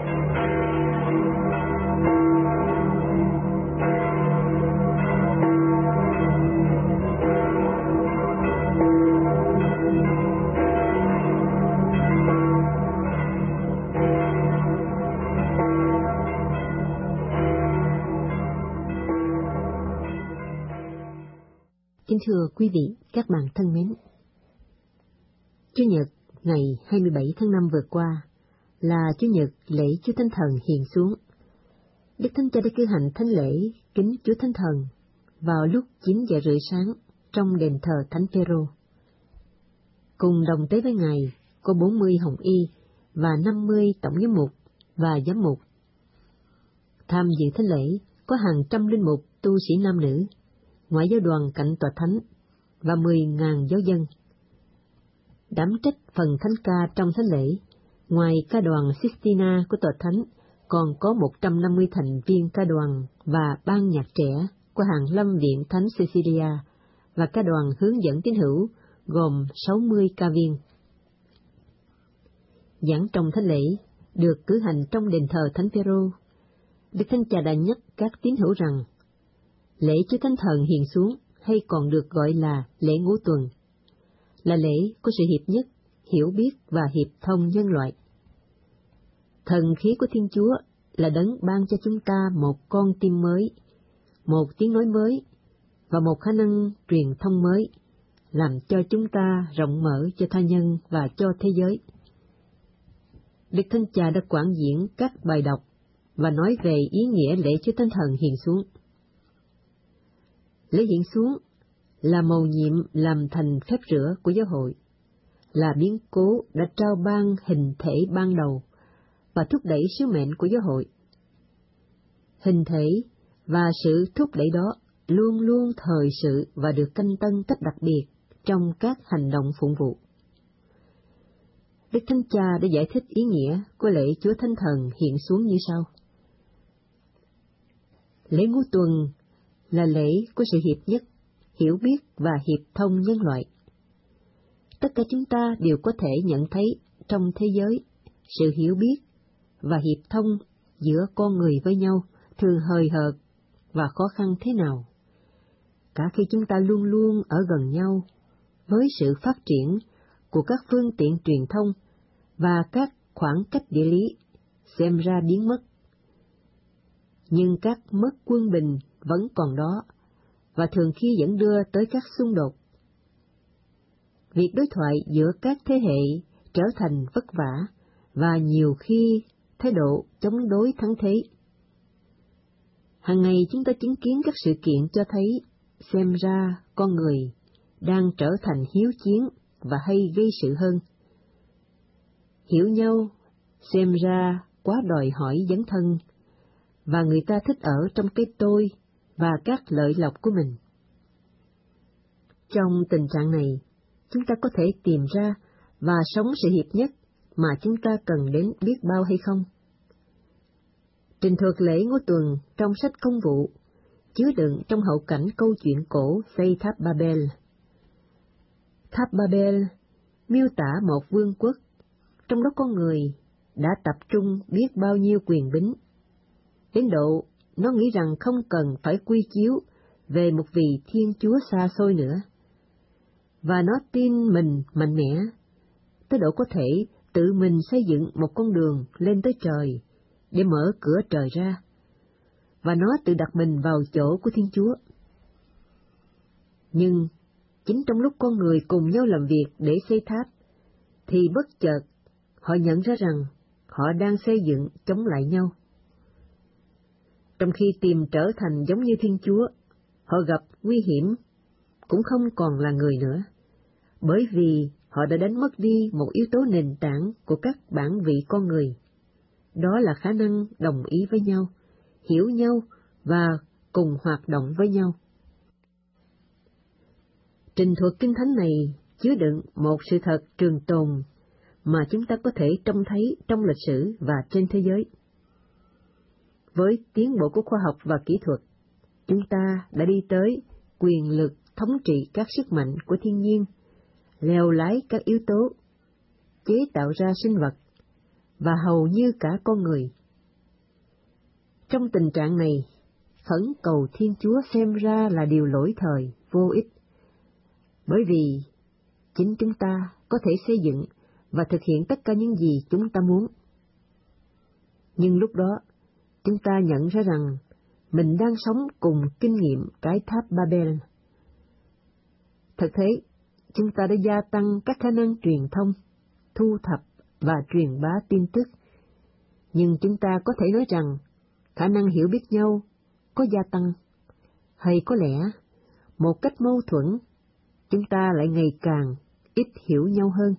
Kính thưa quý vị, các bạn thân mến, Chủ nhật ngày hai mươi bảy tháng năm vừa qua là Chủ nhật lễ Chúa Thánh Thần hiện xuống. Đức Thánh Cha đã cử hành thánh lễ kính Chúa Thánh Thần vào lúc chín giờ rưỡi sáng trong đền thờ Thánh Phêrô. Cùng đồng tế với Ngài có bốn mươi hồng y và năm mươi tổng giám mục và giám mục. Tham dự thánh lễ có hàng trăm linh mục, tu sĩ nam nữ, ngoại giao đoàn cạnh tòa thánh và mười ngàn giáo dân. Đảm trách phần thánh ca trong thánh lễ, ngoài ca đoàn Sistina của tòa thánh, còn có một trăm năm mươi thành viên ca đoàn và ban nhạc trẻ của hàng lâm viện Thánh Cecilia và ca đoàn hướng dẫn tín hữu gồm sáu mươi ca viên. Giảng trong thánh lễ được cử hành trong đền thờ Thánh Phêrô. Đức Thánh Cha đã nhắc các tín hữu rằng lễ Chúa Thánh Thần hiện xuống, hay còn được gọi là lễ ngũ tuần, là lễ của sự hiệp nhất, hiểu biết và hiệp thông nhân loại. Thần khí của Thiên Chúa là đấng ban cho chúng ta một con tim mới, một tiếng nói mới và một khả năng truyền thông mới, làm cho chúng ta rộng mở cho tha nhân và cho thế giới. Đức Thánh Cha đã quảng diễn các bài đọc và nói về ý nghĩa lễ Chúa Thánh Thần hiện xuống. Lễ hiện xuống là mầu nhiệm làm thành phép rửa của giáo hội, là biến cố đã trao ban hình thể ban đầu và thúc đẩy sứ mệnh của giáo hội. Hình thể và sự thúc đẩy đó luôn luôn thời sự và được canh tân cách đặc biệt trong các hành động phụng vụ. Đức Thánh Cha đã giải thích ý nghĩa của lễ Chúa Thánh Thần hiện xuống như sau. Lễ ngũ tuần là lễ của sự hiệp nhất, hiểu biết và hiệp thông nhân loại. Tất cả chúng ta đều có thể nhận thấy trong thế giới sự hiểu biết và hiệp thông giữa con người với nhau thường hời hợt và khó khăn thế nào. cả khi chúng ta luôn luôn ở gần nhau, với sự phát triển của các phương tiện truyền thông và các khoảng cách địa lý xem ra biến mất. Nhưng các mất quân bình vẫn còn đó, và thường khi dẫn đưa tới các xung đột. Việc đối thoại giữa các thế hệ trở thành vất vả, và nhiều khi thái độ chống đối thắng thế. Hàng ngày chúng ta chứng kiến các sự kiện cho thấy, xem ra con người đang trở thành hiếu chiến và hay gây sự hơn. Hiểu nhau xem ra quá đòi hỏi dấn thân, và người ta thích ở trong cái tôi và các lợi lộc của mình. Trong tình trạng này, chúng ta có thể tìm ra và sống sự hiệp nhất mà chúng ta cần đến biết bao hay không? Trình thuật lễ ngũ tuần trong sách Công vụ chứa đựng trong hậu cảnh câu chuyện cổ xây tháp Babel. Tháp Babel miêu tả một vương quốc, trong đó con người đã tập trung biết bao nhiêu quyền bính, đến độ nó nghĩ rằng không cần phải quy chiếu về một vị Thiên Chúa xa xôi nữa, và nó tin mình mạnh mẽ, tới độ có thể tự mình xây dựng một con đường lên tới trời để mở cửa trời ra, và nó tự đặt mình vào chỗ của Thiên Chúa. Nhưng chính trong lúc con người cùng nhau làm việc để xây tháp, thì bất chợt họ nhận ra rằng họ đang xây dựng chống lại nhau. Trong khi tìm trở thành giống như Thiên Chúa, họ gặp nguy hiểm, cũng không còn là người nữa, bởi vì họ đã đánh mất đi một yếu tố nền tảng của các bản vị con người. Đó là khả năng đồng ý với nhau, hiểu nhau và cùng hoạt động với nhau. Trình thuật Kinh Thánh này chứa đựng một sự thật trường tồn mà chúng ta có thể trông thấy trong lịch sử và trên thế giới. Với tiến bộ của khoa học và kỹ thuật, chúng ta đã đi tới quyền lực thống trị các sức mạnh của thiên nhiên, lèo lái các yếu tố, chế tạo ra sinh vật, và hầu như cả con người. Trong tình trạng này, khẩn cầu Thiên Chúa xem ra là điều lỗi thời, vô ích, bởi vì chính chúng ta có thể xây dựng và thực hiện tất cả những gì chúng ta muốn. Nhưng lúc đó, chúng ta nhận ra rằng mình đang sống cùng kinh nghiệm cái tháp Babel. Thực thế, chúng ta đã gia tăng các khả năng truyền thông, thu thập và truyền bá tin tức, nhưng chúng ta có thể nói rằng khả năng hiểu biết nhau có gia tăng, hay có lẽ, một cách mâu thuẫn, chúng ta lại ngày càng ít hiểu nhau hơn.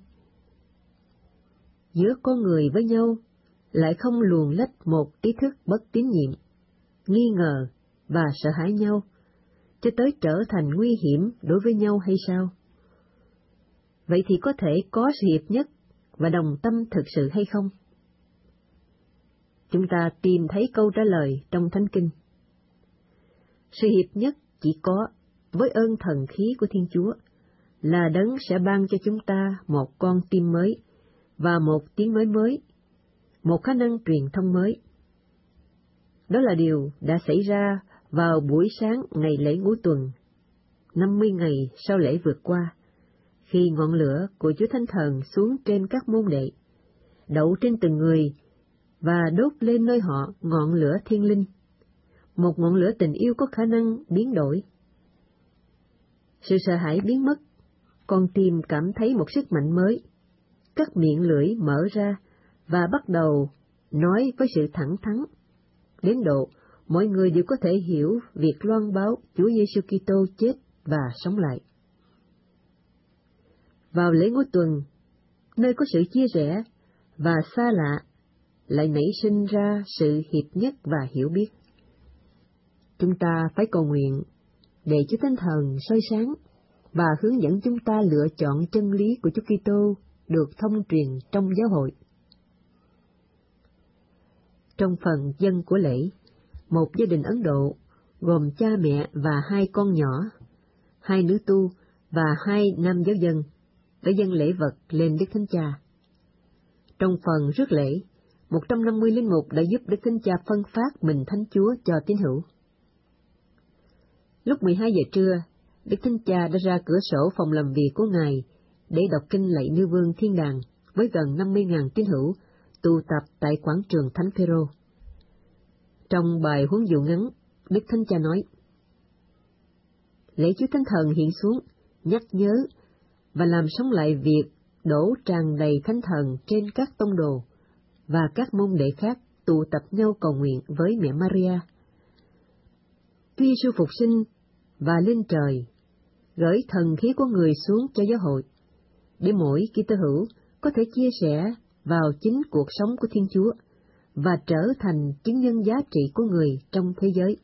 Giữa con người với nhau lại không luồn lách một ý thức bất tín nhiệm, nghi ngờ và sợ hãi nhau, cho tới trở thành nguy hiểm đối với nhau hay sao? Vậy thì có thể có sự hiệp nhất và đồng tâm thực sự hay không? Chúng ta tìm thấy câu trả lời trong Thánh Kinh. Sự hiệp nhất chỉ có với ơn thần khí của Thiên Chúa, là Đấng sẽ ban cho chúng ta một con tim mới và một tiếng nói mới, một khả năng truyền thông mới. Đó là điều đã xảy ra vào buổi sáng ngày lễ Ngũ Tuần, năm mươi ngày sau lễ vượt qua, khi ngọn lửa của Chúa Thánh Thần xuống trên các môn đệ, đậu trên từng người và đốt lên nơi họ ngọn lửa thiên linh, một ngọn lửa tình yêu có khả năng biến đổi. Sự sợ hãi biến mất, con tim cảm thấy một sức mạnh mới, các miệng lưỡi mở ra và bắt đầu nói với sự thẳng thắn, đến độ mọi người đều có thể hiểu việc loan báo Chúa Giêsu Kitô chết và sống lại. Vào lễ Ngũ Tuần, nơi có sự chia rẽ và xa lạ, lại nảy sinh ra sự hiệp nhất và hiểu biết. Chúng ta phải cầu nguyện để Chúa Thánh Thần soi sáng và hướng dẫn chúng ta lựa chọn chân lý của Chúa Kitô được thông truyền trong giáo hội. Trong phần dân của lễ, một gia đình Ấn Độ gồm cha mẹ và hai con nhỏ, hai nữ tu và hai nam giáo dân đã dâng lễ vật lên Đức Thánh Cha. Trong phần rước lễ, một trăm năm mươi linh mục đã giúp Đức Thánh Cha phân phát bình Thánh Chúa cho tín hữu. Lúc mười hai giờ trưa, Đức Thánh Cha đã ra cửa sổ phòng làm việc của Ngài để đọc kinh lạy Nữ Vương Thiên Đàng với gần năm mươi nghìn tín hữu tụ tập tại quảng trường Thánh Phêrô. Trong bài huấn dụ ngắn, Đức Thánh Cha nói: Lễ Chúa Thánh Thần hiện xuống, nhắc nhớ và làm sống lại việc đổ tràn đầy Thánh Thần trên các tông đồ và các môn đệ khác tụ tập nhau cầu nguyện với mẹ Maria. Chúa Giêsu phục sinh và lên trời, gửi thần khí của Người xuống cho giáo hội, để mỗi Kitô hữu có thể chia sẻ vào chính cuộc sống của Thiên Chúa và trở thành chứng nhân giá trị của Người trong thế giới.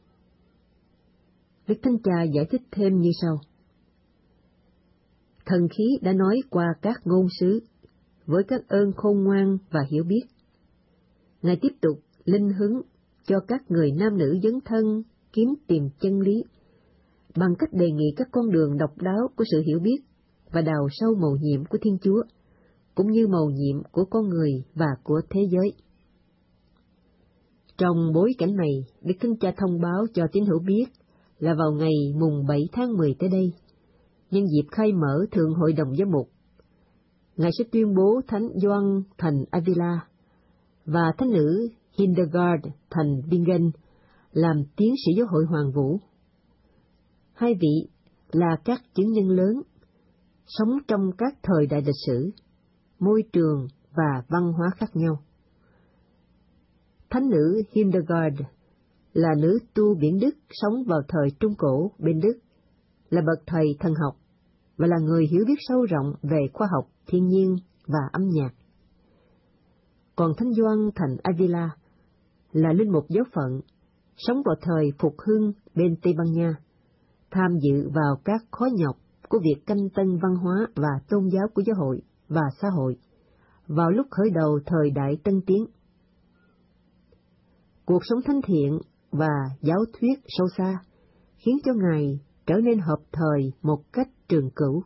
Đức Thánh Cha giải thích thêm như sau: Thần khí đã nói qua các ngôn sứ với các ơn khôn ngoan và hiểu biết. Ngài tiếp tục linh hứng cho các người nam nữ dấn thân kiếm tìm chân lý bằng cách đề nghị các con đường độc đáo của sự hiểu biết và đào sâu mầu nhiệm của Thiên Chúa, cũng như mầu nhiệm của con người và của thế giới. Trong bối cảnh này, Đức Thánh Cha thông báo cho tín hữu biết là vào ngày mùng bảy tháng mười tới đây, nhân dịp khai mở Thượng Hội đồng Giám mục, Ngài sẽ tuyên bố Thánh Gioan thành Avila và Thánh nữ Hildegard thành Bingen làm tiến sĩ giáo hội Hoàng Vũ. Hai vị là các chứng nhân lớn, sống trong các thời đại lịch sử, môi trường và văn hóa khác nhau. Thánh nữ Hildegard là nữ tu biển Đức sống vào thời Trung Cổ bên Đức, là bậc thầy thần học và là người hiểu biết sâu rộng về khoa học, thiên nhiên và âm nhạc. Còn Thánh Gioan thành Avila là linh mục giáo phận, sống vào thời Phục Hưng bên Tây Ban Nha, tham dự vào các khó nhọc của việc canh tân văn hóa và tôn giáo của giáo hội và xã hội vào lúc khởi đầu thời đại Tân Tiến. Cuộc sống thánh thiện và giáo thuyết sâu xa khiến cho Ngài trở nên hợp thời một cách trường cửu.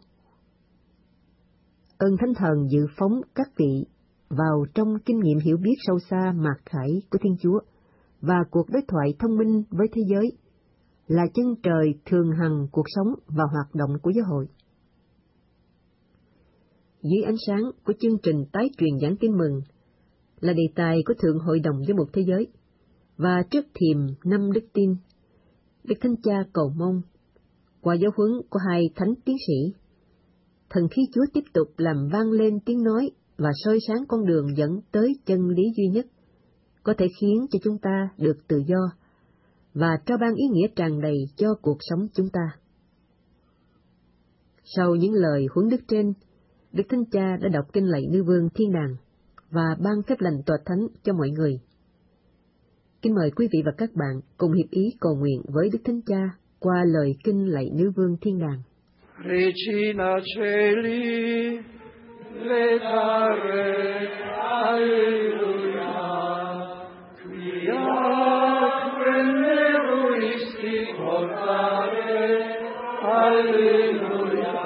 Ơn Thánh Thần dự phóng các vị vào trong kinh nghiệm hiểu biết sâu xa mạt khải của Thiên Chúa và cuộc đối thoại thông minh với thế giới là chân trời thường hằng cuộc sống và hoạt động của giáo hội. Dưới ánh sáng của chương trình tái truyền giảng tin mừng là đề tài của Thượng Hội đồng Giám mục Thế giới, và trước thềm năm đức tin, Đức Thánh Cha cầu mong, qua giáo huấn của hai thánh tiến sĩ, thần khí Chúa tiếp tục làm vang lên tiếng nói và soi sáng con đường dẫn tới chân lý duy nhất, có thể khiến cho chúng ta được tự do và trao ban ý nghĩa tràn đầy cho cuộc sống chúng ta. Sau những lời huấn đức trên, Đức Thánh Cha đã đọc kinh lạy Nữ Vương Thiên Đàng và ban phép lành tòa thánh cho mọi người. Kính mời quý vị và các bạn cùng hiệp ý cầu nguyện với Đức Thánh Cha qua lời kinh lạy Nữ Vương Thiên Đàng. Regina Celi, letare, alleluia, quia quenderuisti portare, alleluia,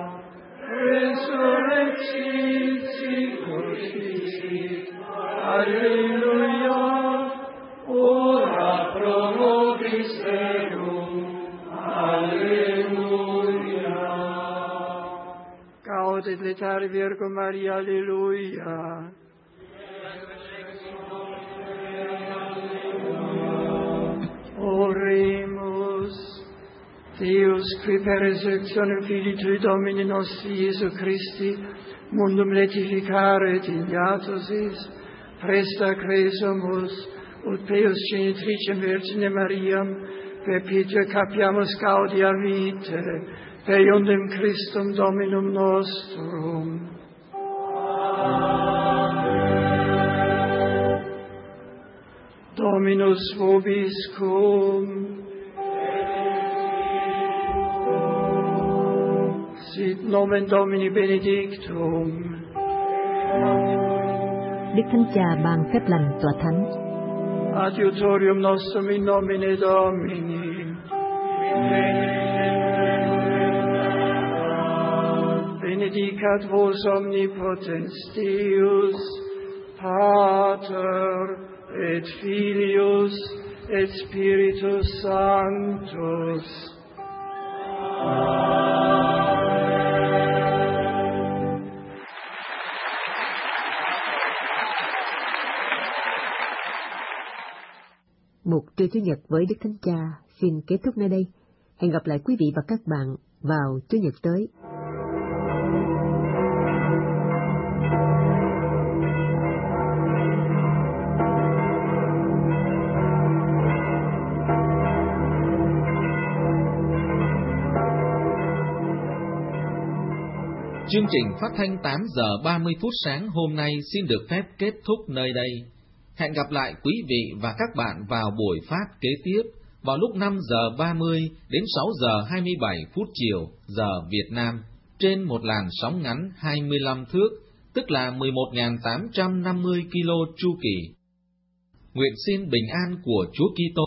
resurrexit crucifixit, alleluia, ora pro nobis eum, alleluia. Gaudet letare Virgo Maria, alleluia. Oremus, Deus, qui per resurrectione Filii Tui Domini nostri Iesu Christi, mundum letificare et ignatus is, presta cresumus, ut Peus genitricem Virgine Mariam, perpetua capiamus gaudia vitae, per iundem Christum Dominum nostrum. Dominus vobiscum. Sit nomen Domini benedictum. Đức Thánh Cha ban phép lành tòa thánh. Adiutorium nostrum in nomine Domini. Benedicat vos omnipotens Deus, Pater et Filius et Spiritus Sanctus. Mục trưa Chủ nhật với Đức Thánh Cha xin kết thúc nơi đây. Hẹn gặp lại quý vị và các bạn vào Chủ nhật tới. Chương trình phát thanh tám giờ ba mươi phút sáng hôm nay xin được phép kết thúc nơi đây. Hẹn gặp lại quý vị và các bạn vào buổi phát kế tiếp vào lúc năm giờ ba mươi đến sáu giờ hai mươi bảy phút chiều giờ Việt Nam trên một làn sóng ngắn hai mươi lăm thước, tức là mười một nghìn tám trăm năm mươi ki lô chu kỳ. Nguyện xin bình an của Chúa Kitô